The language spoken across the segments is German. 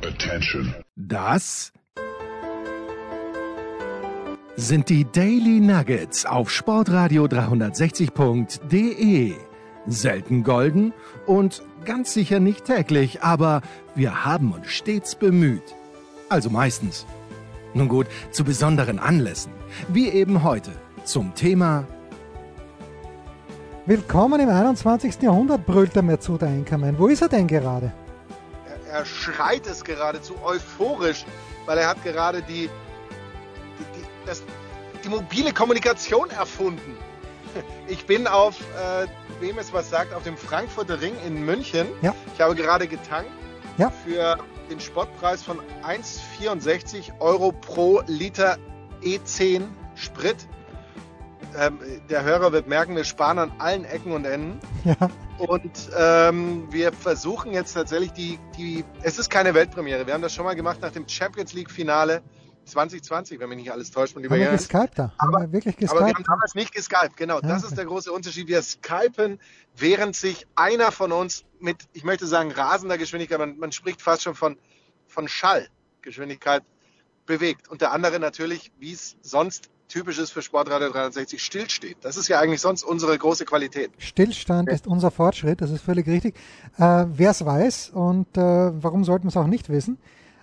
Attention. Das sind die Daily Nuggets auf Sportradio 360.de. Selten golden und ganz sicher nicht täglich, aber wir haben uns stets bemüht. Also meistens. Nun gut, zu besonderen Anlässen, wie eben heute, zum Thema Willkommen im 21. Jahrhundert, brüllt der Mesut Einkermann. Wo ist er denn gerade? Er schreit es geradezu euphorisch, weil er hat gerade die mobile Kommunikation erfunden. Ich bin auf, wem es was sagt, auf dem Frankfurter Ring in München. Ja. Ich habe gerade getankt für den Spottpreis von 1,64 € pro Liter E10 Sprit. Der Hörer wird merken, wir sparen an allen Ecken und Enden. Ja. Und wir versuchen jetzt tatsächlich es ist keine Weltpremiere. Wir haben das schon mal gemacht nach dem Champions League Finale 2020, wenn mich nicht alles täuscht. Haben wir geskypt da? Aber wir haben damals nicht geskypt, genau. Ja, das ist der große Unterschied. Wir skypen, während sich einer von uns mit, ich möchte sagen, rasender Geschwindigkeit, man spricht fast schon von Schallgeschwindigkeit bewegt. Und der andere natürlich, wie es sonst typisch ist für Sportradio 360, stillsteht. Das ist ja eigentlich sonst unsere große Qualität. Stillstand ist unser Fortschritt, das ist völlig richtig. Wer es weiß und warum sollten wir es auch nicht wissen,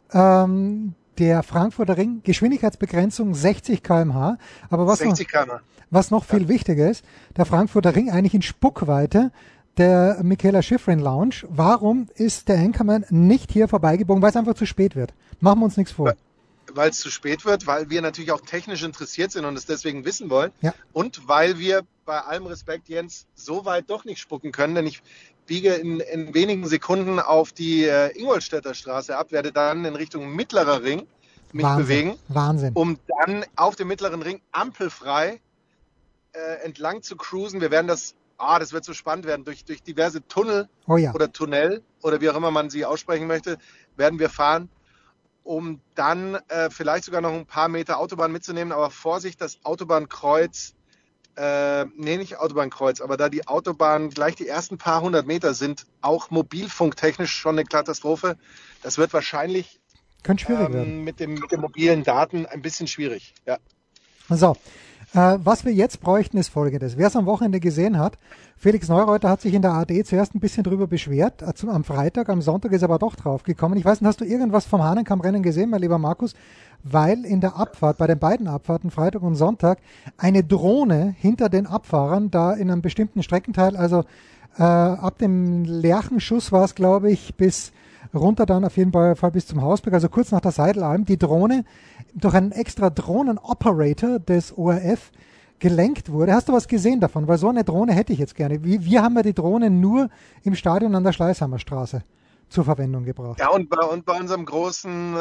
der Frankfurter Ring, Geschwindigkeitsbegrenzung 60 km/h. Aber was noch viel wichtiger ist, der Frankfurter Ring eigentlich in Spuckweite der Michaela Schifrin Lounge. Warum ist der Anchorman nicht hier vorbeigebogen? Weil es einfach zu spät wird. Machen wir uns nichts vor. Weil es zu spät wird, weil wir natürlich auch technisch interessiert sind und es deswegen wissen wollen. Ja. Und weil wir bei allem Respekt, Jens, so weit doch nicht spucken können, denn ich biege in wenigen Sekunden auf die Ingolstädter Straße ab, werde dann in Richtung Mittlerer Ring mich bewegen. Wahnsinn. Um dann auf dem Mittleren Ring ampelfrei entlang zu cruisen. Wir werden das wird so spannend werden, durch diverse Tunnel oder Tunnel oder wie auch immer man sie aussprechen möchte, werden wir fahren, um dann vielleicht sogar noch ein paar Meter Autobahn mitzunehmen. Aber Vorsicht, das Autobahnkreuz, nicht Autobahnkreuz, aber da die Autobahn gleich die ersten paar hundert Meter sind, auch mobilfunktechnisch schon eine Katastrophe. Das wird wahrscheinlich mit den mobilen Daten ein bisschen schwierig. Ja. So, was wir jetzt bräuchten, ist Folgendes. Wer es am Wochenende gesehen hat, Felix Neureuter hat sich in der ARD zuerst ein bisschen drüber beschwert, am Freitag, am Sonntag ist er aber doch draufgekommen. Ich weiß nicht, hast du irgendwas vom Hahnenkamm-Rennen gesehen, mein lieber Markus? Weil in der Abfahrt, bei den beiden Abfahrten, Freitag und Sonntag, eine Drohne hinter den Abfahrern, da in einem bestimmten Streckenteil, also ab dem Lerchenschuss war es, glaube ich, bis runter dann auf jeden Fall bis zum Hausberg, also kurz nach der Seidelalm, die Drohne durch einen extra Drohnenoperator des ORF gelenkt wurde. Hast du was gesehen davon? Weil so eine Drohne hätte ich jetzt gerne. Wir haben ja die Drohne nur im Stadion an der Schleißheimer Straße zur Verwendung gebracht. Ja, und bei unserem großen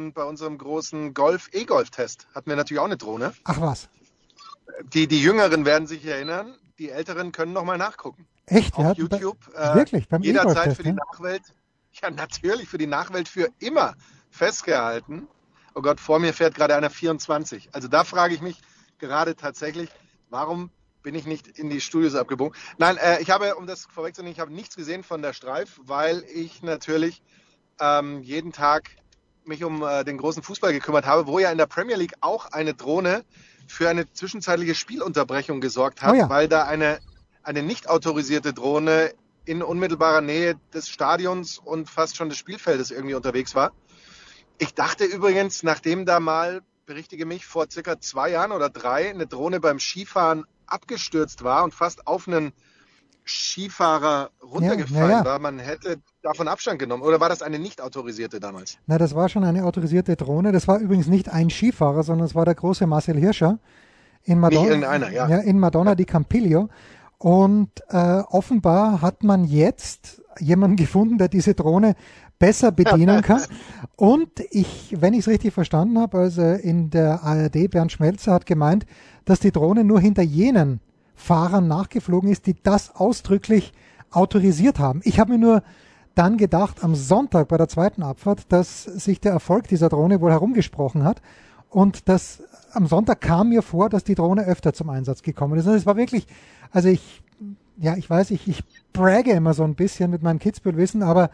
E-Golf-Test hatten wir natürlich auch eine Drohne. Ach was. Die Jüngeren werden sich erinnern, die Älteren können noch mal nachgucken. Echt? Auf YouTube. Wirklich? Beim jederzeit für die Nachwelt. Ja, natürlich für die Nachwelt für immer festgehalten. Oh Gott, vor mir fährt gerade einer 24. Also da frage ich mich gerade tatsächlich, warum bin ich nicht in die Studios abgebogen? Nein, ich habe, um das vorwegzunehmen, ich habe nichts gesehen von der Streif, weil ich natürlich jeden Tag mich um den großen Fußball gekümmert habe, wo ja in der Premier League auch eine Drohne für eine zwischenzeitliche Spielunterbrechung gesorgt hat, weil da eine nicht autorisierte Drohne in unmittelbarer Nähe des Stadions und fast schon des Spielfeldes irgendwie unterwegs war. Ich dachte übrigens, nachdem da mal, berichtige mich, vor circa 2 Jahren oder 3 eine Drohne beim Skifahren abgestürzt war und fast auf einen Skifahrer runtergefallen war, man hätte davon Abstand genommen. Oder war das eine nicht autorisierte damals? Na, das war schon eine autorisierte Drohne. Das war übrigens nicht ein Skifahrer, sondern es war der große Marcel Hirscher in Madonna di Campiglio. Und offenbar hat man jetzt jemanden gefunden, der diese Drohne besser bedienen kann. Und wenn ich es richtig verstanden habe, also in der ARD, Bernd Schmelzer hat gemeint, dass die Drohne nur hinter jenen Fahrern nachgeflogen ist, die das ausdrücklich autorisiert haben. Ich habe mir nur dann gedacht, am Sonntag bei der zweiten Abfahrt, dass sich der Erfolg dieser Drohne wohl herumgesprochen hat. Und am Sonntag kam mir vor, dass die Drohne öfter zum Einsatz gekommen ist. Und es war wirklich, also ich bragge immer so ein bisschen mit meinem Kitzbühel-Wissen, aber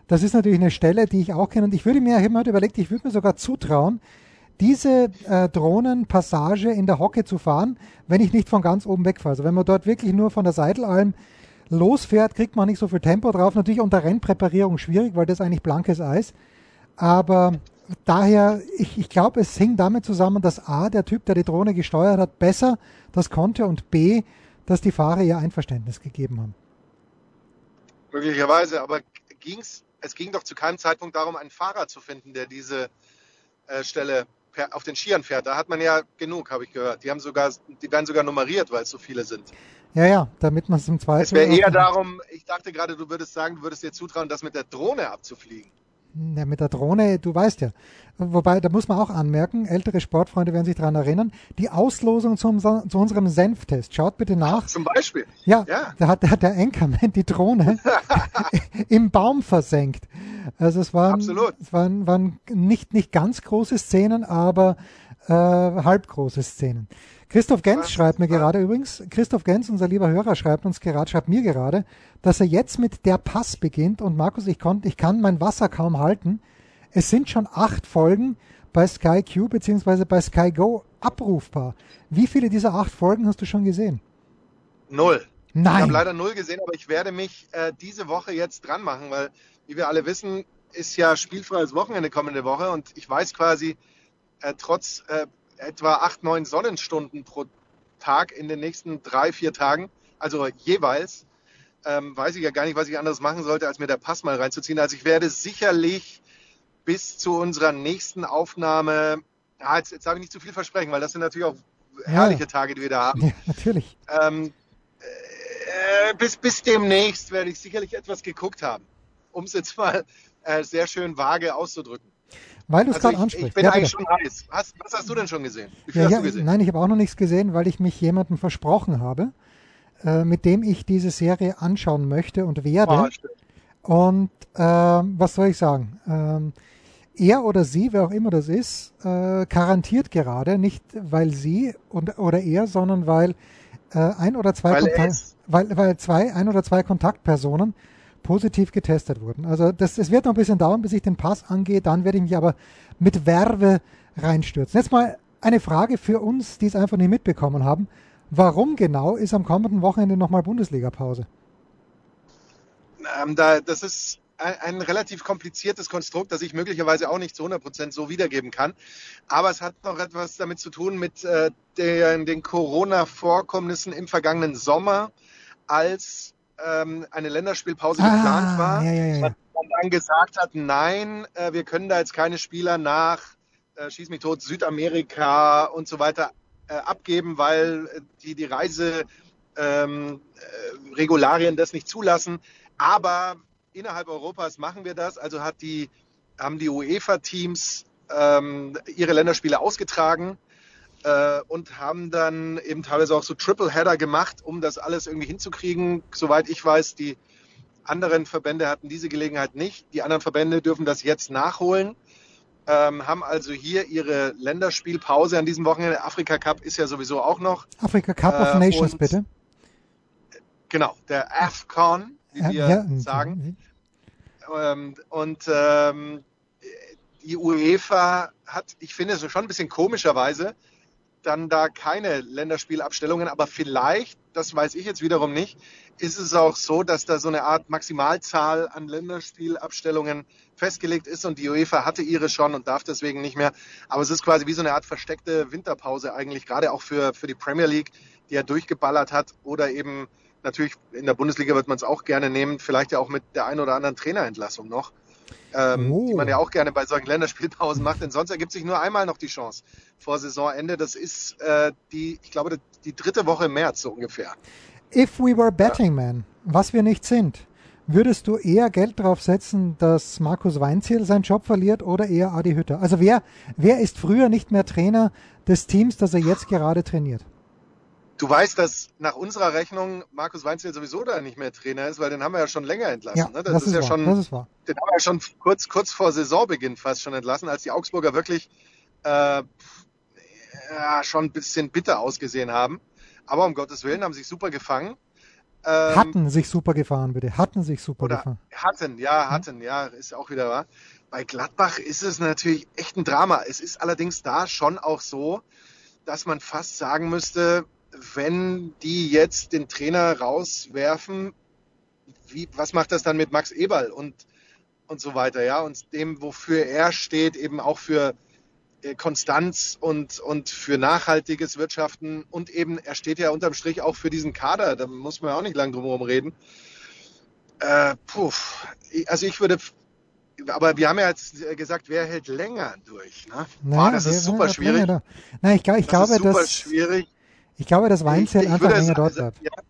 das ist natürlich eine Stelle, die ich auch kenne. Und ich habe mir heute überlegt, ich würde mir sogar zutrauen, diese Drohnenpassage in der Hocke zu fahren, wenn ich nicht von ganz oben wegfahre. Also wenn man dort wirklich nur von der Seitelalm losfährt, kriegt man nicht so viel Tempo drauf. Natürlich unter Rennpräparierung schwierig, weil das eigentlich blankes Eis. Aber daher, ich glaube, es hing damit zusammen, dass A, der Typ, der die Drohne gesteuert hat, besser das konnte und B, dass die Fahrer ihr Einverständnis gegeben haben. Möglicherweise, aber es ging doch zu keinem Zeitpunkt darum, einen Fahrer zu finden, der diese Stelle auf den Skiern fährt. Da hat man ja genug, habe ich gehört. Die werden sogar nummeriert, weil es so viele sind. Ja, damit man es im Zweifel... Es wäre eher darum, ich dachte gerade, du würdest dir zutrauen, das mit der Drohne abzufliegen. Ja, mit der Drohne, du weißt ja. Wobei, da muss man auch anmerken, ältere Sportfreunde werden sich daran erinnern, die Auslosung zu unserem Senftest. Schaut bitte nach. Zum Beispiel. Ja. Da hat der Anchorman die Drohne im Baum versenkt. Also es waren nicht ganz große Szenen, aber halb große Szenen. Christoph Gens schreibt mir gerade übrigens, Christoph Gens, unser lieber Hörer, schreibt mir gerade, dass er jetzt mit Der Pass beginnt. Und Markus, ich kann mein Wasser kaum halten. Es sind schon 8 Folgen bei Sky Q bzw. bei Sky Go abrufbar. Wie viele dieser 8 Folgen hast du schon gesehen? 0. Nein. Ich habe leider 0 gesehen, aber ich werde mich diese Woche jetzt dran machen, weil, wie wir alle wissen, ist ja spielfreies Wochenende kommende Woche und ich weiß quasi, trotz etwa 8-9 Sonnenstunden pro Tag in den nächsten 3-4 Tagen, also jeweils, weiß ich ja gar nicht, was ich anderes machen sollte, als mir Der Pass mal reinzuziehen. Also ich werde sicherlich bis zu unserer nächsten Aufnahme, jetzt darf ich nicht zu viel versprechen, weil das sind natürlich auch herrliche Tage, die wir da haben. Ja, natürlich. Bis demnächst werde ich sicherlich etwas geguckt haben, um es jetzt mal sehr schön vage auszudrücken. Weil du es gerade ansprichst. Ich bin eigentlich schon heiß. Was hast du denn schon gesehen? Wie viel hast du gesehen? Nein, ich habe auch noch nichts gesehen, weil ich mich jemandem versprochen habe, mit dem ich diese Serie anschauen möchte und werde. Und was soll ich sagen? Er oder sie, wer auch immer das ist, garantiert gerade, nicht weil sie oder er, sondern weil ein oder zwei Kontaktpersonen positiv getestet wurden. Also es wird noch ein bisschen dauern, bis ich den Pass angehe, dann werde ich mich aber mit Werbe reinstürzen. Jetzt mal eine Frage für uns, die es einfach nicht mitbekommen haben. Warum genau ist am kommenden Wochenende nochmal Bundesliga-Pause? Das ist ein relativ kompliziertes Konstrukt, das ich möglicherweise auch nicht zu 100% so wiedergeben kann. Aber es hat noch etwas damit zu tun mit den Corona-Vorkommnissen im vergangenen Sommer, als eine Länderspielpause geplant war. Ja. Und dann gesagt hat, nein, wir können da jetzt keine Spieler nach, schieß mich tot, Südamerika und so weiter abgeben, weil die Reiseregularien das nicht zulassen. Aber innerhalb Europas machen wir das. Also haben die UEFA-Teams ihre Länderspiele ausgetragen und haben dann eben teilweise auch so Triple-Header gemacht, um das alles irgendwie hinzukriegen. Soweit ich weiß, die anderen Verbände hatten diese Gelegenheit nicht. Die anderen Verbände dürfen das jetzt nachholen, haben also hier ihre Länderspielpause an diesem Wochenende. Afrika Cup ist ja sowieso auch noch. Afrika Cup of Nations, bitte. Genau, der AFCON, wie wir sagen. Die UEFA hat, ich finde es schon ein bisschen komischerweise, dann da keine Länderspielabstellungen, aber vielleicht, das weiß ich jetzt wiederum nicht, ist es auch so, dass da so eine Art Maximalzahl an Länderspielabstellungen festgelegt ist und die UEFA hatte ihre schon und darf deswegen nicht mehr. Aber es ist quasi wie so eine Art versteckte Winterpause eigentlich, gerade auch für die Premier League, die ja durchgeballert hat oder eben natürlich in der Bundesliga wird man es auch gerne nehmen, vielleicht ja auch mit der einen oder anderen Trainerentlassung noch. Die man ja auch gerne bei solchen Länderspielpausen macht, denn sonst ergibt sich nur einmal noch die Chance vor Saisonende. Das ist ich glaube, die 3. Woche im März so ungefähr. If we were betting men, was wir nicht sind, würdest du eher Geld drauf setzen, dass Markus Weinzierl seinen Job verliert oder eher Adi Hütter? Also wer ist früher nicht mehr Trainer des Teams, das er jetzt gerade trainiert? Du weißt, dass nach unserer Rechnung Markus Weinzierl sowieso da nicht mehr Trainer ist, weil den haben wir ja schon länger entlassen. Ja, ne? das ist wahr. Den haben wir ja schon kurz vor Saisonbeginn fast schon entlassen, als die Augsburger wirklich schon ein bisschen bitter ausgesehen haben. Aber um Gottes Willen haben sich super gefangen. Hatten sich super gefahren, bitte. Hatten sich super Oder gefahren. hatten, ja, ist auch wieder wahr. Bei Gladbach ist es natürlich echt ein Drama. Es ist allerdings da schon auch so, dass man fast sagen müsste, wenn die jetzt den Trainer rauswerfen, was macht das dann mit Max Eberl und so weiter, ja? Und dem, wofür er steht, eben auch für Konstanz und für nachhaltiges Wirtschaften und eben, er steht ja unterm Strich auch für diesen Kader, da muss man ja auch nicht lange drum herum reden. Also ich würde, aber wir haben ja jetzt gesagt, wer hält länger durch, ne? Naja, Das ist super schwierig. Nein, ich glaube, Das ist super schwierig. Ich glaube, dass Weinzierl einfach würde länger dort sagen, bleibt. ja,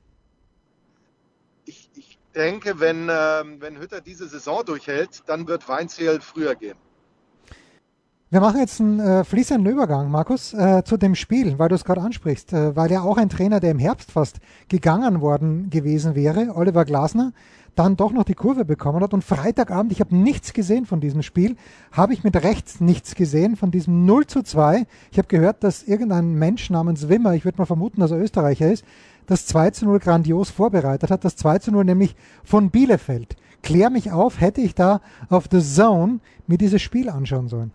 ich denke, wenn Hütter diese Saison durchhält, dann wird Weinzierl früher gehen. Wir machen jetzt einen fließenden Übergang, Markus, zu dem Spiel, weil du es gerade ansprichst, weil ja auch ein Trainer, der im Herbst fast gegangen worden gewesen wäre, Oliver Glasner, dann doch noch die Kurve bekommen hat. Und Freitagabend, ich habe nichts gesehen von diesem Spiel, habe ich mit Recht nichts gesehen von diesem 0:2. Ich habe gehört, dass irgendein Mensch namens Wimmer, ich würde mal vermuten, dass er Österreicher ist, das 2:0 grandios vorbereitet hat, das 2:0 nämlich von Bielefeld. Klär mich auf, hätte ich da auf The Zone mir dieses Spiel anschauen sollen?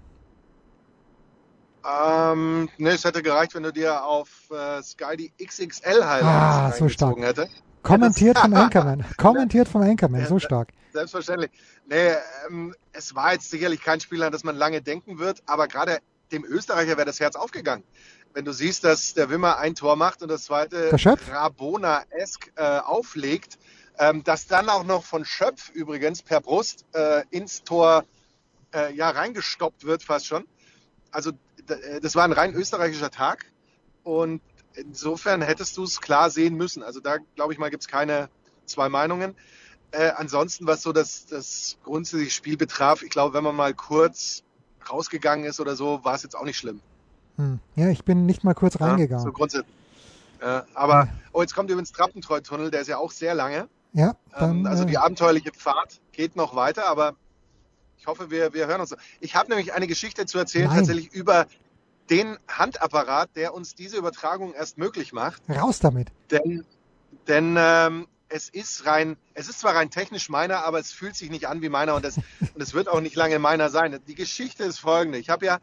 Ne, es hätte gereicht, wenn du dir auf Sky die XXL-Highlights so stark. hätte. Kommentiert vom Anchorman, so stark. Selbstverständlich. Nee, es war jetzt sicherlich kein Spiel, an das man lange denken wird, aber gerade dem Österreicher wäre das Herz aufgegangen. Wenn du siehst, dass der Wimmer ein Tor macht und das zweite Rabona-esk auflegt, dass dann auch noch von Schöpf übrigens per Brust ins Tor reingestoppt wird fast schon. Also das war ein rein österreichischer Tag und insofern hättest du es klar sehen müssen. Also da, glaube ich mal, gibt es keine zwei Meinungen. Ansonsten, was so das grundsätzliche Spiel betraf, ich glaube, wenn man mal kurz rausgegangen ist oder so, war es jetzt auch nicht schlimm. Ja, ich bin nicht mal kurz reingegangen. So grundsätzlich. Aber jetzt kommt übrigens Trappentreu-Tunnel, der ist ja auch sehr lange. Ja, dann, also die abenteuerliche Fahrt geht noch weiter, aber ich hoffe, wir hören uns. Ich habe nämlich eine Geschichte zu erzählen, tatsächlich über den Handapparat, der uns diese Übertragung erst möglich macht. Raus damit. Denn es ist zwar rein technisch meiner, aber es fühlt sich nicht an wie meiner und es wird auch nicht lange meiner sein. Die Geschichte ist folgende. Ich habe ja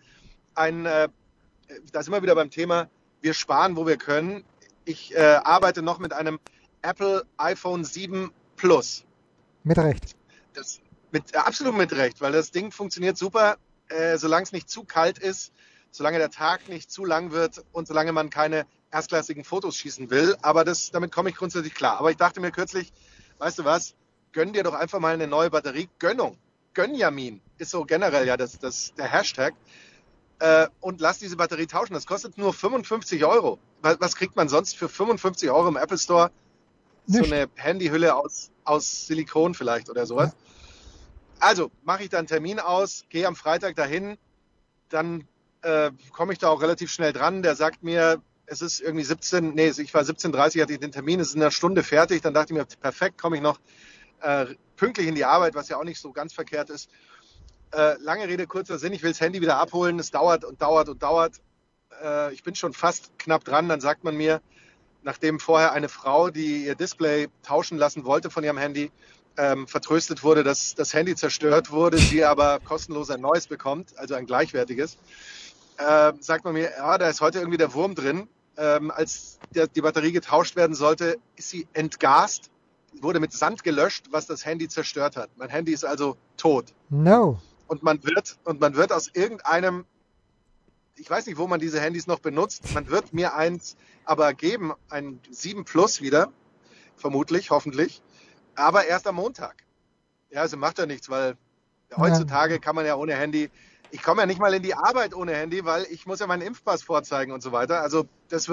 da sind wir wieder beim Thema, wir sparen, wo wir können. Ich arbeite noch mit einem Apple iPhone 7 Plus. Mit Recht. Absolut mit Recht, weil das Ding funktioniert super, solange es nicht zu kalt ist, solange der Tag nicht zu lang wird und solange man keine erstklassigen Fotos schießen will. Aber damit komme ich grundsätzlich klar. Aber ich dachte mir kürzlich, weißt du was, gönn dir doch einfach mal eine neue Batterie. Gönnung. Gönjamin ist so generell ja der Hashtag. Und lass diese Batterie tauschen. Das kostet nur 55 Euro. Was kriegt man sonst für 55 Euro im Apple Store? Nicht. So eine Handyhülle aus Silikon vielleicht oder sowas. Ja. Also mache ich da einen Termin aus, gehe am Freitag dahin, dann komme ich da auch relativ schnell dran. Der sagt mir, es ist irgendwie ich war 17:30 hatte ich den Termin, es ist in einer Stunde fertig. Dann dachte ich mir, perfekt, komme ich noch pünktlich in die Arbeit, was ja auch nicht so ganz verkehrt ist. Lange Rede, kurzer Sinn, ich will das Handy wieder abholen, es dauert und dauert und dauert. Ich bin schon fast knapp dran, dann sagt man mir, nachdem vorher eine Frau, die ihr Display tauschen lassen wollte von ihrem Handy, vertröstet wurde, dass das Handy zerstört wurde, sie aber kostenlos ein neues bekommt, also ein gleichwertiges, sagt man mir, ja, da ist heute irgendwie der Wurm drin. Als die Batterie getauscht werden sollte, ist sie entgast, wurde mit Sand gelöscht, was das Handy zerstört hat. Mein Handy ist also tot. No. Und man wird aus irgendeinem, ich weiß nicht, wo man diese Handys noch benutzt, man wird mir eins aber geben, ein 7 Plus wieder, vermutlich, hoffentlich, aber erst am Montag. Ja, also macht ja nichts, weil heutzutage kann man ja ohne Handy, ich komme ja nicht mal in die Arbeit ohne Handy, weil ich muss ja meinen Impfpass vorzeigen und so weiter. Also das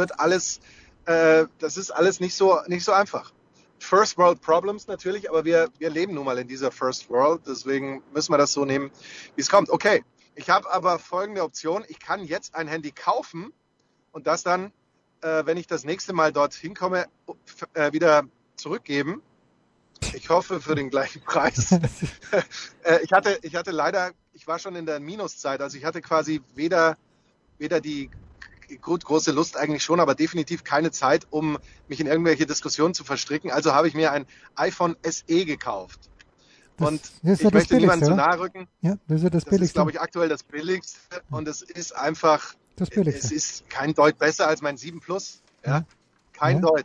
ist alles nicht so einfach. First World Problems natürlich, aber wir leben nun mal in dieser First World, deswegen müssen wir das so nehmen, wie es kommt. Okay, ich habe aber folgende Option, ich kann jetzt ein Handy kaufen und das dann, wenn ich das nächste Mal dorthin komme, wieder zurückgeben. Ich hoffe für den gleichen Preis. Ich hatte leider, ich war schon in der Minuszeit, also ich hatte quasi weder die gut, große Lust eigentlich schon, aber definitiv keine Zeit, um mich in irgendwelche Diskussionen zu verstricken. Also habe ich mir ein iPhone SE gekauft. Und das ist ich möchte niemandem zu nahe rücken. Ja, das ist ja das Das Billigste. ist, glaube ich, aktuell das Billigste. Und es ist einfach, Das Billigste. es ist kein Deut besser als mein 7 Plus. Ja? Kein Deut.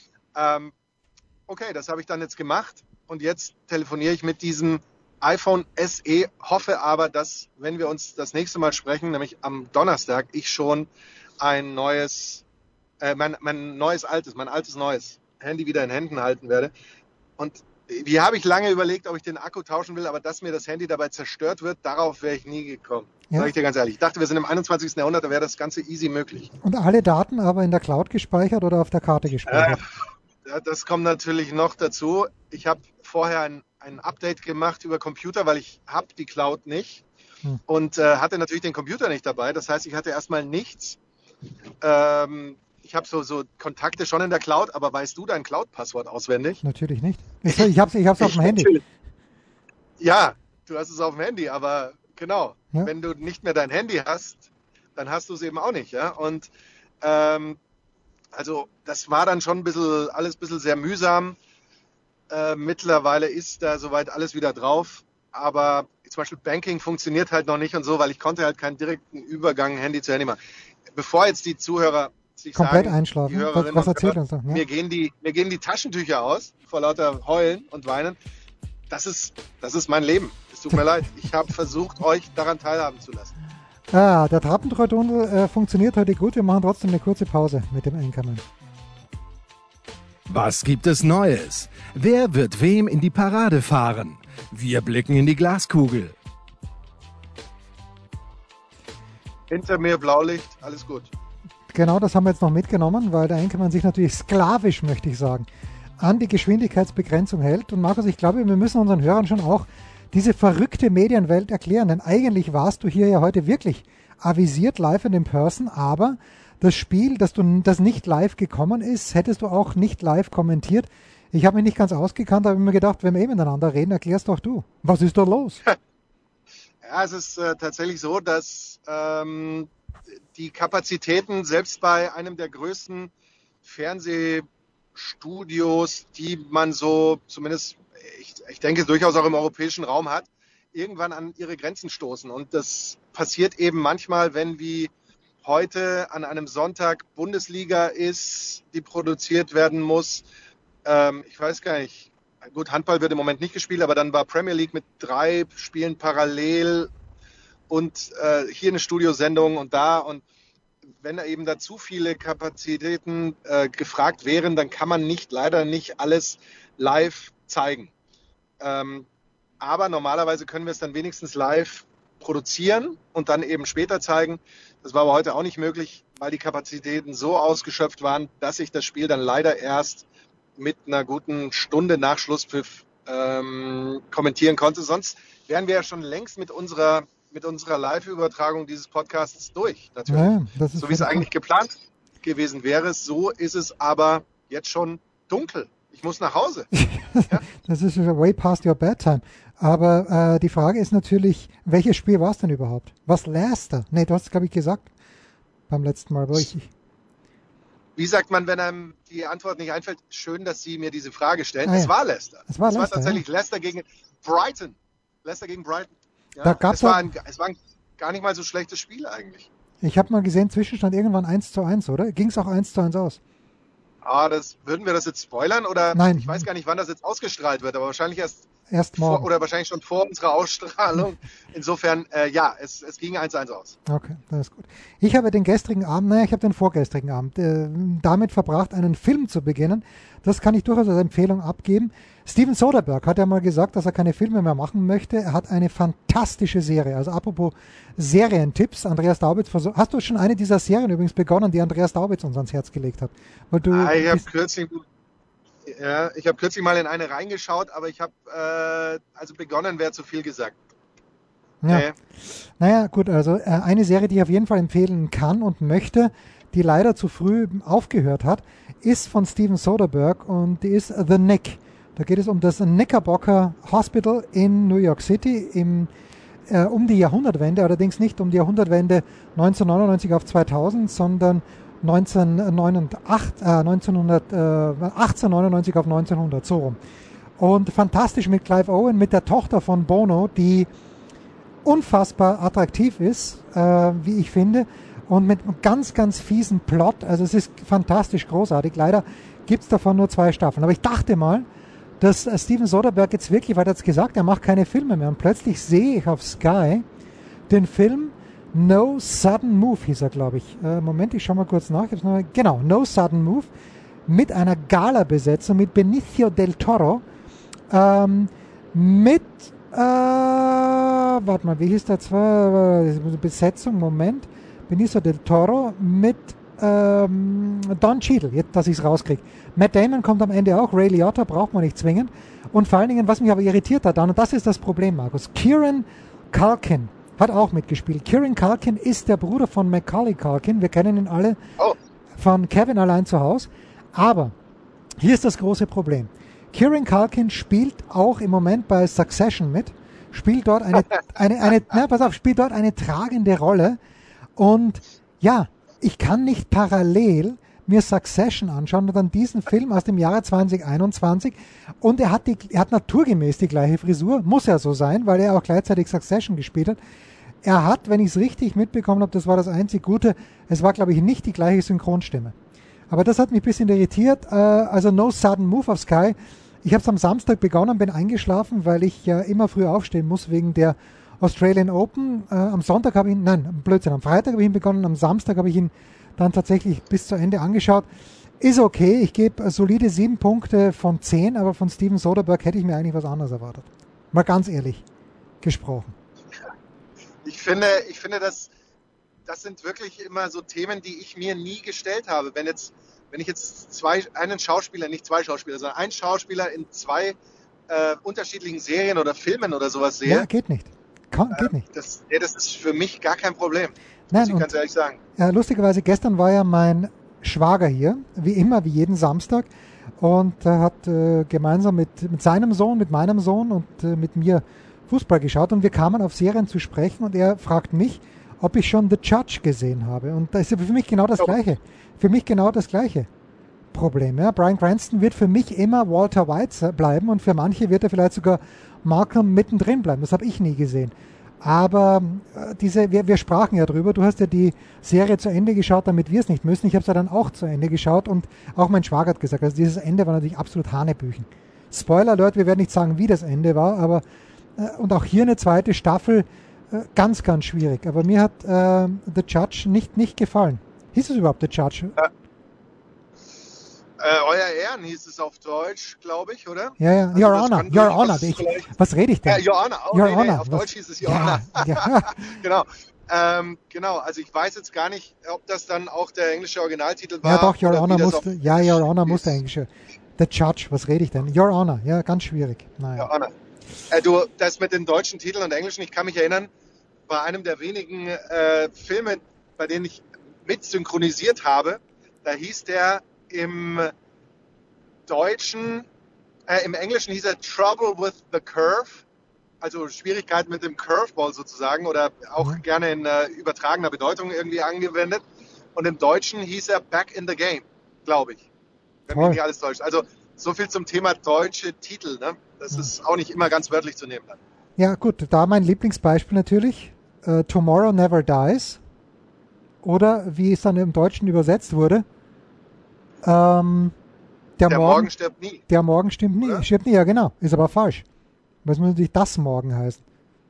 Okay, das habe ich dann jetzt gemacht. Und jetzt telefoniere ich mit diesem iPhone SE, hoffe aber, dass, wenn wir uns das nächste Mal sprechen, nämlich am Donnerstag, ich schon ein neues, mein altes neues Handy wieder in Händen halten werde. Und wie habe ich lange überlegt, ob ich den Akku tauschen will, aber dass mir das Handy dabei zerstört wird, darauf wäre ich nie gekommen. Ja. Sag ich dir ganz ehrlich. Ich dachte, wir sind im 21. Jahrhundert, da wäre das Ganze easy möglich. Und alle Daten aber in der Cloud gespeichert oder auf der Karte gespeichert? Das kommt natürlich noch dazu. Ich habe vorher ein Update gemacht über Computer, weil ich habe die Cloud nicht und hatte natürlich den Computer nicht dabei. Das heißt, ich hatte erstmal nichts. Ich habe so Kontakte schon in der Cloud, aber weißt du dein Cloud-Passwort auswendig? Natürlich nicht. Ich hab's auf dem Handy. Natürlich. Ja, du hast es auf dem Handy, aber genau, Ja. wenn du nicht mehr dein Handy hast, dann hast du es eben auch nicht. Ja? Und also das war dann schon alles ein bisschen sehr mühsam. Mittlerweile ist da soweit alles wieder drauf, aber zum Beispiel Banking funktioniert halt noch nicht und so, weil ich konnte halt keinen direkten Übergang Handy zu Handy machen. Bevor jetzt die Zuhörer sich Komplett sagen, einschlafen. die Hörerinnen Was und erzählt Hörer, uns noch? Ja. mir gehen die Taschentücher aus vor lauter Heulen und Weinen. Das ist mein Leben. Es tut mir leid. Ich habe versucht, euch daran teilhaben zu lassen. Der Trappentreutunnel funktioniert heute gut. Wir machen trotzdem eine kurze Pause mit dem Anchorman. Was gibt es Neues? Wer wird wem in die Parade fahren? Wir blicken in die Glaskugel. Hinter mir Blaulicht, alles gut. Genau, das haben wir jetzt noch mitgenommen, weil der Anchorman sich natürlich sklavisch, möchte ich sagen, an die Geschwindigkeitsbegrenzung hält. Und Markus, ich glaube, wir müssen unseren Hörern schon auch diese verrückte Medienwelt erklären, denn eigentlich warst du hier ja heute wirklich avisiert live and in person, aber das Spiel, das nicht live gekommen ist, hättest du auch nicht live kommentiert. Ich habe mich nicht ganz ausgekannt, aber mir gedacht, wenn wir miteinander reden, erklärst doch du. Was ist da los? Ja, es ist tatsächlich so, dass die Kapazitäten selbst bei einem der größten Fernsehstudios, die man so zumindest, ich denke, durchaus auch im europäischen Raum hat, irgendwann an ihre Grenzen stoßen. Und das passiert eben manchmal, wenn wie heute an einem Sonntag Bundesliga ist, die produziert werden muss. Ich weiß gar nicht, gut, Handball wird im Moment nicht gespielt, aber dann war Premier League mit 3 Spielen parallel und hier eine Studiosendung und da. Und wenn da eben da zu viele Kapazitäten gefragt wären, dann kann man leider nicht alles live zeigen. Aber normalerweise können wir es dann wenigstens live produzieren und dann eben später zeigen. Das war aber heute auch nicht möglich, weil die Kapazitäten so ausgeschöpft waren, dass ich das Spiel dann leider erst mit einer guten Stunde nach Schlusspfiff kommentieren konnte. Sonst wären wir ja schon längst mit unserer Live-Übertragung dieses Podcasts durch, natürlich. Ja, das ist so wie es eigentlich geplant gewesen wäre. So ist es aber jetzt schon dunkel. Ich muss nach Hause. Ja? Das ist way past your bedtime. Aber die Frage ist natürlich, welches Spiel war es denn überhaupt? Was Leicester? Nee, du hast es, glaube ich, gesagt beim letzten Mal. Wie sagt man, wenn einem die Antwort nicht einfällt? Schön, dass Sie mir diese Frage stellen. Ja. Es war Leicester. Es war tatsächlich Leicester gegen Brighton. Leicester gegen Brighton. Ja, Da gab's es war ein gar nicht mal so schlechtes Spiel eigentlich. Ich habe mal gesehen, Zwischenstand irgendwann 1:1, oder? Ging es auch 1:1 aus? Würden wir das jetzt spoilern? Oder Nein. Ich weiß gar nicht, wann das jetzt ausgestrahlt wird, aber wahrscheinlich erst morgen. Oder wahrscheinlich schon vor unserer Ausstrahlung. Insofern, es ging 1:1 aus. Okay, das ist gut. Ich habe den vorgestrigen Abend damit verbracht, einen Film zu beginnen. Das kann ich durchaus als Empfehlung abgeben. Steven Soderbergh hat ja mal gesagt, dass er keine Filme mehr machen möchte. Er hat eine fantastische Serie. Also apropos Serientipps, Andreas Daubitz, hast du schon eine dieser Serien übrigens begonnen, die Andreas Daubitz uns ans Herz gelegt hat? Weil ich habe kürzlich mal in eine reingeschaut, aber ich habe, begonnen wäre zu viel gesagt. Ja. Naja, gut, also eine Serie, die ich auf jeden Fall empfehlen kann und möchte, die leider zu früh aufgehört hat, ist von Steven Soderbergh und die ist The Nick. Da geht es um das Knickerbocker Hospital in New York City im um die Jahrhundertwende, allerdings nicht um die Jahrhundertwende 1999 auf 2000, sondern 1899 auf 1900, so rum. Und fantastisch mit Clive Owen, mit der Tochter von Bono, die unfassbar attraktiv ist, wie ich finde, und mit einem ganz, ganz fiesen Plot. Also es ist fantastisch großartig. Leider gibt es davon nur 2 Staffeln. Aber ich dachte mal, dass Steven Soderbergh jetzt wirklich, weil er hat gesagt, er macht keine Filme mehr. Und plötzlich sehe ich auf Sky den Film No Sudden Move, hieß er, glaube ich. Moment, ich schaue mal kurz nach. Genau, No Sudden Move, mit einer Gala-Besetzung, mit Benicio del Toro, mit, warte mal, wie hieß der Besetzung, Moment, Benicio del Toro mit Don Cheadle, jetzt, dass ich es rauskriege. Matt Damon kommt am Ende auch, Ray Liotta braucht man nicht zwingend. Und vor allen Dingen, was mich aber irritiert hat dann, und das ist das Problem, Markus, Kieran Culkin hat auch mitgespielt. Kieran Culkin ist der Bruder von Macaulay Culkin. Wir kennen ihn alle von Kevin allein zu Hause. Aber hier ist das große Problem. Kieran Culkin spielt auch im Moment bei Succession mit, spielt dort spielt dort eine tragende Rolle. Und ja, ich kann nicht parallel mir Succession anschauen und dann diesen Film aus dem Jahre 2021, und er hat naturgemäß die gleiche Frisur, muss ja so sein, weil er auch gleichzeitig Succession gespielt hat. Er hat, wenn ich es richtig mitbekommen habe, das war das einzig Gute, es war, glaube ich, nicht die gleiche Synchronstimme. Aber das hat mich ein bisschen irritiert. Also No Sudden Move auf Sky. Ich habe es am Samstag begonnen, bin eingeschlafen, weil ich ja immer früh aufstehen muss wegen der Australian Open. Am Freitag habe ich ihn begonnen, am Samstag habe ich ihn dann tatsächlich bis zu Ende angeschaut. Ist okay, ich gebe solide 7 Punkte von 10, aber von Steven Soderbergh hätte ich mir eigentlich was anderes erwartet. Mal ganz ehrlich gesprochen. Ich finde, das sind wirklich immer so Themen, die ich mir nie gestellt habe. Wenn ich jetzt einen Schauspieler in 2 unterschiedlichen Serien oder Filmen oder sowas sehe. Ja, geht nicht. Geht nicht. Das ist für mich gar kein Problem. Nein, muss ich ganz ehrlich sagen. Lustigerweise, gestern war ja mein Schwager hier, wie immer, wie jeden Samstag, und er hat gemeinsam mit seinem Sohn, mit meinem Sohn und mit mir Fußball geschaut, und wir kamen auf Serien zu sprechen, und er fragt mich, ob ich schon The Judge gesehen habe. Und das ist für mich genau das Gleiche. Für mich genau das gleiche Problem. Ja. Bryan Cranston wird für mich immer Walter White bleiben, und für manche wird er vielleicht sogar Malcolm mittendrin bleiben. Das habe ich nie gesehen. Aber wir sprachen ja drüber, du hast ja die Serie zu Ende geschaut, damit wir es nicht müssen. Ich habe es ja dann auch zu Ende geschaut, und auch mein Schwager hat gesagt, also dieses Ende war natürlich absolut Hanebüchen. Spoiler Alert, wir werden nicht sagen, wie das Ende war, aber und auch hier eine zweite Staffel, ganz, ganz schwierig. Aber mir hat The Judge nicht gefallen. Hieß es überhaupt The Judge? Ja. Euer Ehren hieß es auf Deutsch, glaube ich, oder? Ja, also Your Honor. Was rede ich denn? Your Honor. Your Honor. Nee, auf Deutsch hieß es Your Honor. Ja. Genau, also ich weiß jetzt gar nicht, ob das dann auch der englische Originaltitel war. Ja doch, Your Honor muss der englische. The Judge, was rede ich denn? Your Honor, ja, ganz schwierig. Naja. Your Honor. Das mit den deutschen Titeln und englischen, ich kann mich erinnern, bei einem der wenigen Filme, bei denen ich mit synchronisiert habe, da hieß der im Englischen hieß er Trouble with the Curve, also Schwierigkeiten mit dem Curveball sozusagen, oder auch gerne in übertragener Bedeutung irgendwie angewendet. Und im Deutschen hieß er Back in the Game, glaube ich, wenn mich nicht alles täuscht. Also so viel zum Thema deutsche Titel, ne? Das ist auch nicht immer ganz wörtlich zu nehmen dann. Ja gut, da mein Lieblingsbeispiel natürlich, Tomorrow Never Dies, oder wie es dann im Deutschen übersetzt wurde, der Morgen stirbt nie. Der Morgen stirbt nie, ja genau, ist aber falsch. Was muss natürlich das Morgen heißen?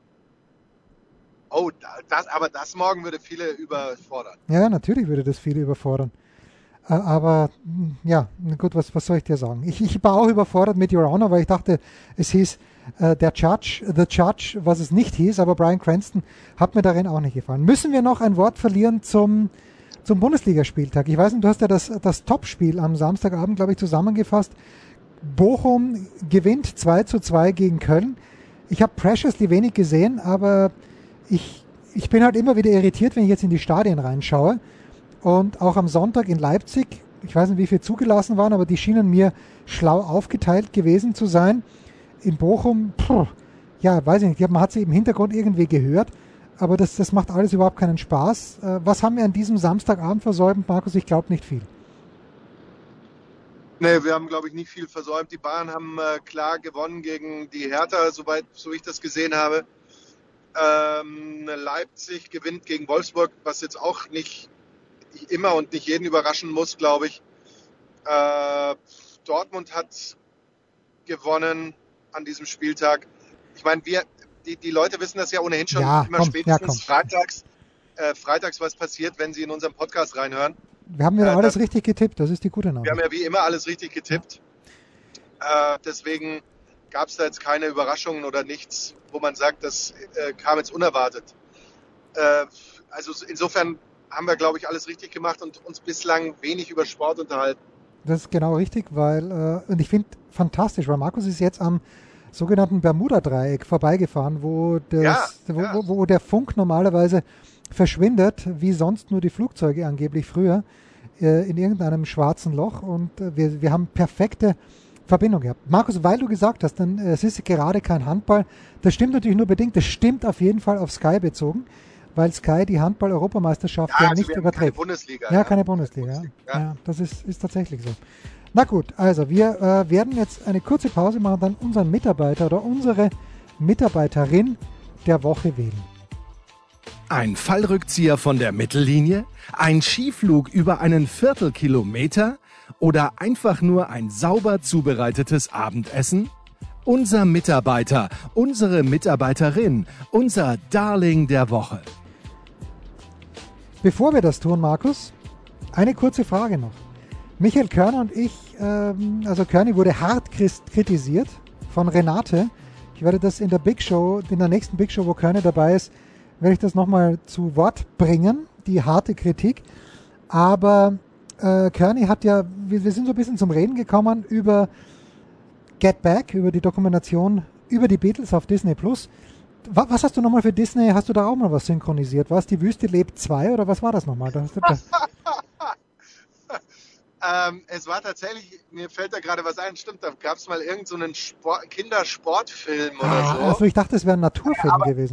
Oh, aber das Morgen würde viele überfordern. Ja, natürlich würde das viele überfordern. Aber ja, gut, was soll ich dir sagen? Ich war auch überfordert mit Your Honor, weil ich dachte, es hieß The Judge, was es nicht hieß, aber Bryan Cranston hat mir darin auch nicht gefallen. Müssen wir noch ein Wort verlieren zum Bundesligaspieltag? Ich weiß nicht, du hast ja das Topspiel am Samstagabend, glaube ich, zusammengefasst. Bochum gewinnt 2:2 gegen Köln. Ich habe Preciously wenig gesehen, aber ich bin halt immer wieder irritiert, wenn ich jetzt in die Stadien reinschaue. Und auch am Sonntag in Leipzig, ich weiß nicht, wie viel zugelassen waren, aber die schienen mir schlau aufgeteilt gewesen zu sein. In Bochum, ja, weiß ich nicht, man hat sie im Hintergrund irgendwie gehört, aber das macht alles überhaupt keinen Spaß. Was haben wir an diesem Samstagabend versäumt, Markus? Ich glaube nicht viel. Nee, wir haben, glaube ich, nicht viel versäumt. Die Bayern haben klar gewonnen gegen die Hertha, so ich das gesehen habe. Leipzig gewinnt gegen Wolfsburg, was jetzt auch nicht immer und nicht jeden überraschen muss, glaube ich. Dortmund hat gewonnen an diesem Spieltag. Ich meine, die Leute wissen das ja ohnehin schon spätestens freitags, was passiert, wenn sie in unserem Podcast reinhören. Wir haben ja alles richtig getippt, das ist die gute Nachricht. Wir haben ja wie immer alles richtig getippt. Deswegen gab es da jetzt keine Überraschungen oder nichts, wo man sagt, das kam jetzt unerwartet. Also insofern haben wir, glaube ich, alles richtig gemacht und uns bislang wenig über Sport unterhalten. Das ist genau richtig, weil, und ich finde fantastisch, weil Markus ist jetzt am sogenannten Bermuda-Dreieck vorbeigefahren, wo der Funk normalerweise verschwindet, wie sonst nur die Flugzeuge angeblich früher, in irgendeinem schwarzen Loch, und wir haben perfekte Verbindung gehabt. Markus, weil du gesagt hast, dann, es ist gerade kein Handball, das stimmt natürlich nur bedingt, das stimmt auf jeden Fall auf Sky bezogen, weil Sky die Handball-Europameisterschaft nicht überträgt. Keine Bundesliga. Ja, keine Bundesliga. Ja, das ist tatsächlich so. Na gut, also wir werden jetzt eine kurze Pause machen, dann unseren Mitarbeiter oder unsere Mitarbeiterin der Woche wählen. Ein Fallrückzieher von der Mittellinie? Ein Skiflug über einen Viertelkilometer? Oder einfach nur ein sauber zubereitetes Abendessen? Unser Mitarbeiter, unsere Mitarbeiterin, unser Darling der Woche. Bevor wir das tun, Markus, eine kurze Frage noch. Michael Körner und ich, also Körny wurde hart kritisiert von Renate. Ich werde das in der nächsten Big Show, wo Körny dabei ist, werde ich das nochmal zu Wort bringen, die harte Kritik. Aber Körny hat ja, wir sind so ein bisschen zum Reden gekommen über Get Back, über die Dokumentation über die Beatles auf Disney+. Was hast du nochmal für Disney? Hast du da auch mal was synchronisiert? War es Die Wüste lebt 2 oder was war das nochmal? Es war tatsächlich, mir fällt da gerade was ein, stimmt, da gab es mal irgend so einen Kindersportfilm oder so. Also ich dachte, es wäre ein Naturfilm gewesen.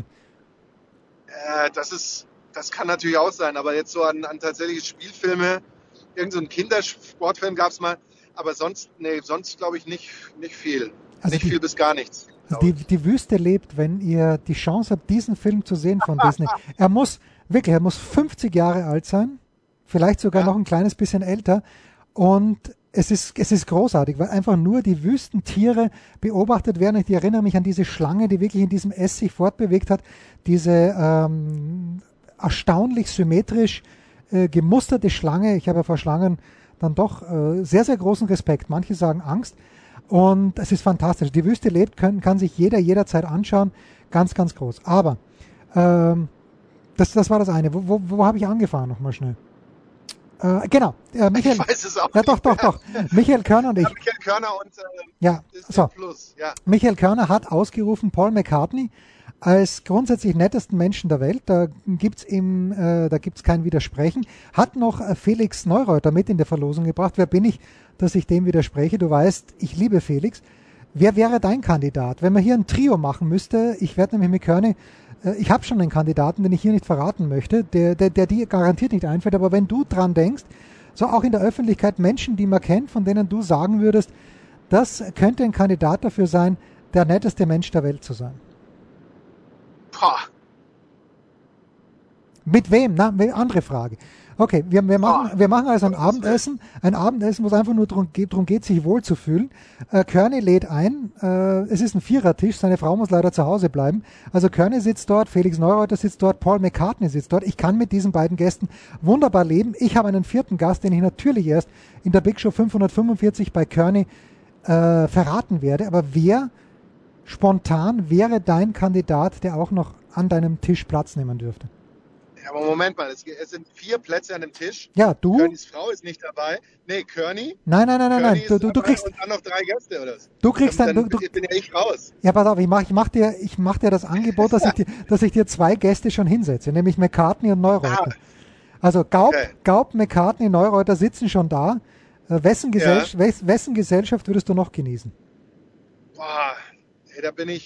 Das kann natürlich auch sein, aber jetzt so an tatsächliche Spielfilme, irgend so einen Kindersportfilm gab es mal, aber sonst glaube ich nicht viel. Also nicht viel bis gar nichts. Die Wüste lebt, wenn ihr die Chance habt, diesen Film zu sehen von Disney. Er muss 50 Jahre alt sein, vielleicht sogar noch ein kleines bisschen älter, und es ist großartig, weil einfach nur die Wüstentiere beobachtet werden. Ich erinnere mich an diese Schlange, die wirklich in diesem sich fortbewegt hat, diese erstaunlich symmetrisch gemusterte Schlange. Ich habe ja vor Schlangen dann doch sehr, sehr großen Respekt. Manche sagen Angst. Und es ist fantastisch. Die Wüste lebt, kann sich jederzeit anschauen. Ganz, ganz groß. Aber das war das eine. Wo habe ich angefangen? Nochmal schnell. Genau. Michael, ich weiß es auch nicht. Doch. Michael Körner und ich. Michael Körner und Plus. Ja. Michael Körner hat ausgerufen Paul McCartney als grundsätzlich nettesten Menschen der Welt. Da gibt's kein Widersprechen. Hat noch Felix Neureuter mit in der Verlosung gebracht. Wer bin ich, dass ich dem widerspreche? Du weißt, ich liebe Felix. Wer wäre dein Kandidat? Wenn man hier ein Trio machen müsste, ich werde nämlich mit Körny, ich habe schon einen Kandidaten, den ich hier nicht verraten möchte, der dir garantiert nicht einfällt, aber wenn du dran denkst, so auch in der Öffentlichkeit Menschen, die man kennt, von denen du sagen würdest, das könnte ein Kandidat dafür sein, der netteste Mensch der Welt zu sein. Boah. Mit wem? Na, andere Frage. Okay, wir machen also ein Abendessen, wo es einfach nur darum geht, sich wohlzufühlen. Körny lädt ein, es ist ein Vierertisch, seine Frau muss leider zu Hause bleiben. Also Körny sitzt dort, Felix Neureuter sitzt dort, Paul McCartney sitzt dort. Ich kann mit diesen beiden Gästen wunderbar leben. Ich habe einen vierten Gast, den ich natürlich erst in der Big Show 545 bei Körny verraten werde. Aber wer spontan wäre dein Kandidat, der auch noch an deinem Tisch Platz nehmen dürfte? Aber Moment mal, es sind 4 Plätze an dem Tisch. Ja, du? Környs Frau ist nicht dabei. Nee, Körny. Nein. Du kriegst. Und dann noch 3 Gäste, oder was? Du kriegst dann. Ich bin ja nicht raus. Ja, pass auf, ich mach dir das Angebot, dass ich dir 2 Gäste schon hinsetze, nämlich McCartney und Neureuter. Also Gaub, McCartney, Neureuter sitzen schon da. Wessen Gesellschaft würdest du noch genießen? Boah, ey, da bin ich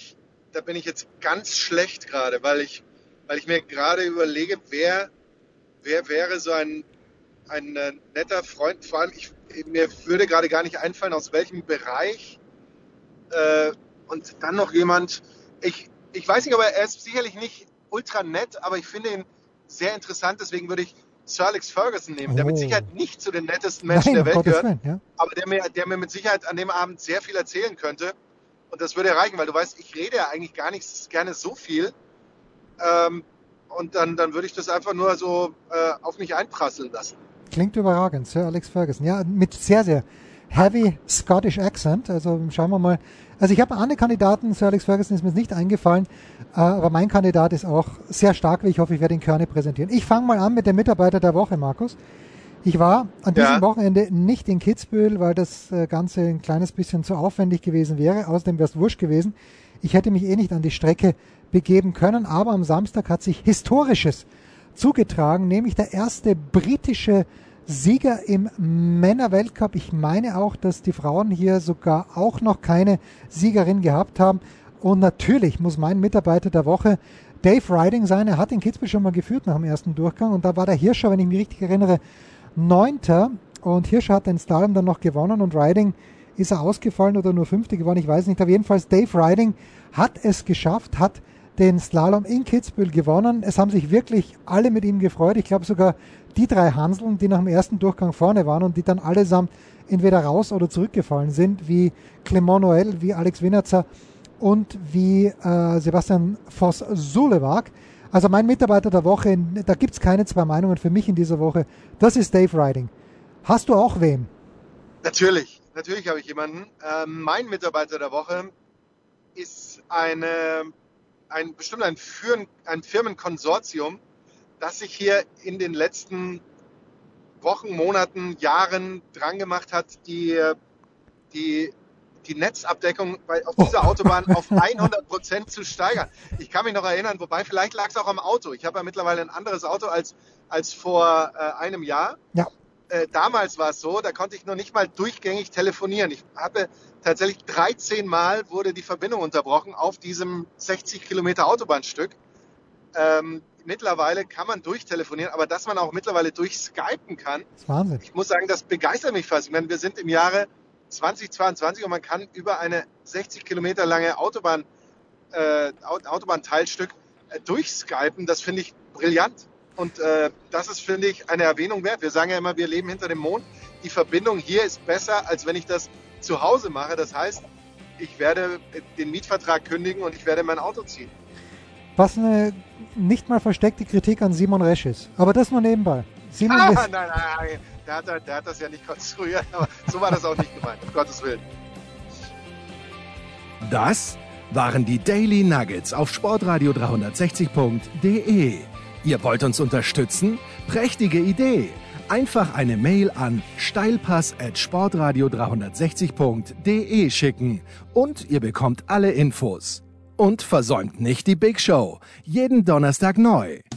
da bin ich jetzt ganz schlecht gerade, weil ich mir gerade überlege, wer wäre so ein netter Freund, vor allem mir würde gerade gar nicht einfallen, aus welchem Bereich, und dann noch jemand, ich weiß nicht, aber er ist sicherlich nicht ultra nett, aber ich finde ihn sehr interessant, deswegen würde ich Sir Alex Ferguson nehmen, der mit Sicherheit nicht zu den nettesten Menschen der Welt gehört, aber der mir mit Sicherheit an dem Abend sehr viel erzählen könnte. Und das würde reichen, weil du weißt, ich rede ja eigentlich gar nicht gerne so viel. Und dann würde ich das einfach nur so auf mich einprasseln lassen. Klingt überragend, Sir Alex Ferguson. Ja, mit sehr, sehr heavy Scottish Accent. Also schauen wir mal. Also ich habe andere Kandidaten, Sir Alex Ferguson ist mir nicht eingefallen, aber mein Kandidat ist auch sehr stark, wie ich hoffe, ich werde ihn Körne präsentieren. Ich fange mal an mit dem Mitarbeiter der Woche, Markus. Ich war an diesem Wochenende nicht in Kitzbühel, weil das Ganze ein kleines bisschen zu aufwendig gewesen wäre. Außerdem wäre es wurscht gewesen. Ich hätte mich nicht an die Strecke begeben können, aber am Samstag hat sich Historisches zugetragen, nämlich der erste britische Sieger im Männerweltcup. Ich meine auch, dass die Frauen hier sogar auch noch keine Siegerin gehabt haben. Und natürlich muss mein Mitarbeiter der Woche Dave Riding sein. Er hat in Kitzbühel schon mal geführt nach dem ersten Durchgang und da war der Hirscher, wenn ich mich richtig erinnere, 9. Und Hirscher hat den Slalom dann noch gewonnen und Riding ist er ausgefallen oder nur 5. geworden, ich weiß nicht. Aber jedenfalls Dave Riding hat es geschafft, hat den Slalom in Kitzbühel gewonnen. Es haben sich wirklich alle mit ihm gefreut. Ich glaube sogar die 3 Hanseln, die nach dem ersten Durchgang vorne waren und die dann allesamt entweder raus oder zurückgefallen sind, wie Clement Noël, wie Alex Wienerzer und wie Sebastian Voss-Sulewag. Also mein Mitarbeiter der Woche, da gibt es keine 2 Meinungen für mich in dieser Woche. Das ist Dave Riding. Hast du auch wen? Natürlich habe ich jemanden. Mein Mitarbeiter der Woche ist ein Firmenkonsortium, das sich hier in den letzten Wochen, Monaten, Jahren dran gemacht hat, die Netzabdeckung auf dieser Autobahn auf 100% zu steigern. Ich kann mich noch erinnern, wobei vielleicht lag es auch am Auto. Ich habe ja mittlerweile ein anderes Auto als vor einem Jahr. Ja. Damals war es so, da konnte ich noch nicht mal durchgängig telefonieren. Ich habe tatsächlich 13 Mal wurde die Verbindung unterbrochen auf diesem 60 Kilometer Autobahnstück. Mittlerweile kann man durchtelefonieren, aber dass man auch mittlerweile durchskypen kann, das ist Wahnsinn. Ich muss sagen, das begeistert mich fast. Ich meine, wir sind im Jahre 2022 und man kann über eine 60 Kilometer lange Autobahnteilstück durchskypen. Das finde ich brillant. Und das ist, finde ich, eine Erwähnung wert. Wir sagen ja immer, wir leben hinter dem Mond. Die Verbindung hier ist besser, als wenn ich das zu Hause mache. Das heißt, ich werde den Mietvertrag kündigen und ich werde mein Auto ziehen. Was eine nicht mal versteckte Kritik an Simon Resch ist. Aber das nur nebenbei. Nein. Der hat das ja nicht konstruiert, aber so war das auch nicht gemeint, um Gottes Willen. Das waren die Daily Nuggets auf sportradio 360.de. Ihr wollt uns unterstützen? Prächtige Idee! Einfach eine Mail an steilpass@sportradio360.de schicken und ihr bekommt alle Infos. Und versäumt nicht die Big Show. Jeden Donnerstag neu.